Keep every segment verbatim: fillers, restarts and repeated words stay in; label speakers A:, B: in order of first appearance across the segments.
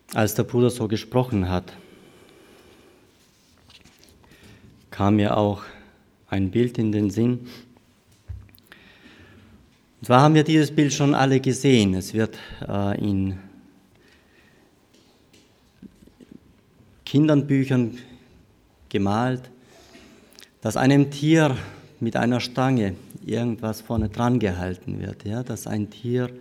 A: als der Bruder so gesprochen hat, kam mir auch ein Bild in den Sinn. Und zwar haben wir dieses Bild schon alle gesehen. Es wird äh, in Kinderbüchern gemalt, dass einem Tier mit einer Stange irgendwas vorne dran gehalten wird, ja, dass ein Tier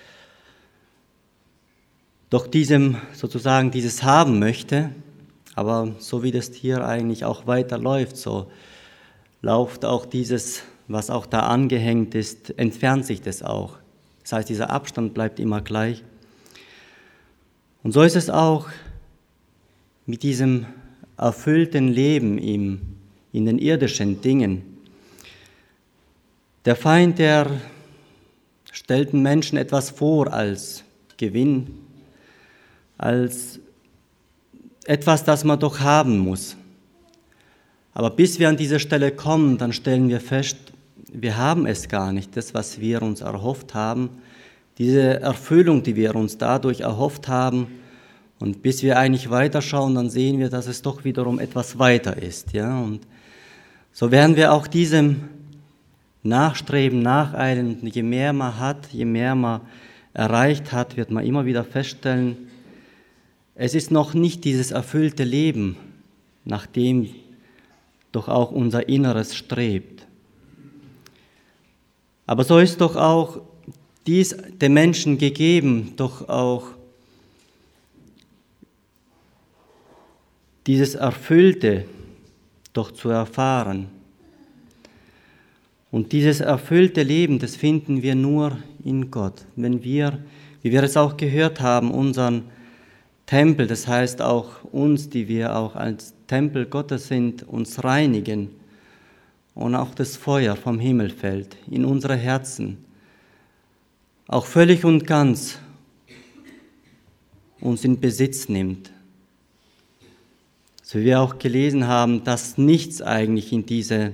A: doch diesem sozusagen dieses haben möchte, aber so wie das Tier eigentlich auch weiterläuft, so läuft auch dieses, was auch da angehängt ist, entfernt sich das auch. Das heißt, dieser Abstand bleibt immer gleich. Und so ist es auch mit diesem erfüllten Leben im, in den irdischen Dingen. Der Feind, der stellt den Menschen etwas vor als Gewinn, als etwas, das man doch haben muss. Aber bis wir an diese Stelle kommen, dann stellen wir fest, wir haben es gar nicht, das, was wir uns erhofft haben, diese Erfüllung, die wir uns dadurch erhofft haben. Und bis wir eigentlich weiterschauen, dann sehen wir, dass es doch wiederum etwas weiter ist. Ja? Und so werden wir auch diesem Nachstreben, Nacheilen, und je mehr man hat, je mehr man erreicht hat, wird man immer wieder feststellen, es ist noch nicht dieses erfüllte Leben, nach dem doch auch unser Inneres strebt. Aber so ist doch auch dies dem Menschen gegeben, doch auch dieses Erfüllte doch zu erfahren. Und dieses erfüllte Leben, das finden wir nur in Gott. Wenn wir, wie wir es auch gehört haben, unseren Tempel, das heißt auch uns, die wir auch als Tempel Gottes sind, uns reinigen und auch das Feuer vom Himmel fällt in unsere Herzen, auch völlig und ganz uns in Besitz nimmt. So wie wir auch gelesen haben, dass nichts eigentlich in, diese,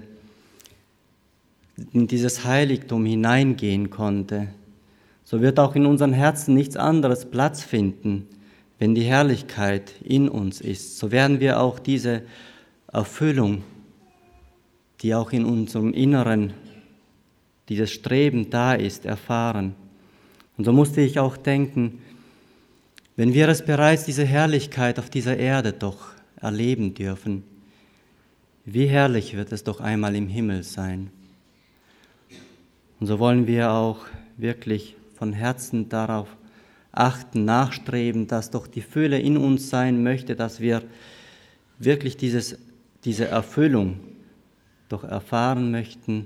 A: in dieses Heiligtum hineingehen konnte, so wird auch in unseren Herzen nichts anderes Platz finden, wenn die Herrlichkeit in uns ist. So werden wir auch diese Erfüllung, die auch in unserem Inneren, dieses Streben da ist, erfahren. Und so musste ich auch denken, wenn wir es bereits, diese Herrlichkeit auf dieser Erde doch erleben dürfen, wie herrlich wird es doch einmal im Himmel sein. Und so wollen wir auch wirklich von Herzen darauf achten, nachstreben, dass doch die Fülle in uns sein möchte, dass wir wirklich dieses, diese Erfüllung doch erfahren möchten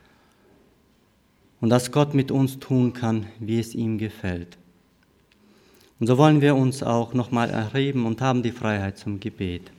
A: und dass Gott mit uns tun kann, wie es ihm gefällt. Und so wollen wir uns auch nochmal erheben und haben die Freiheit zum Gebet.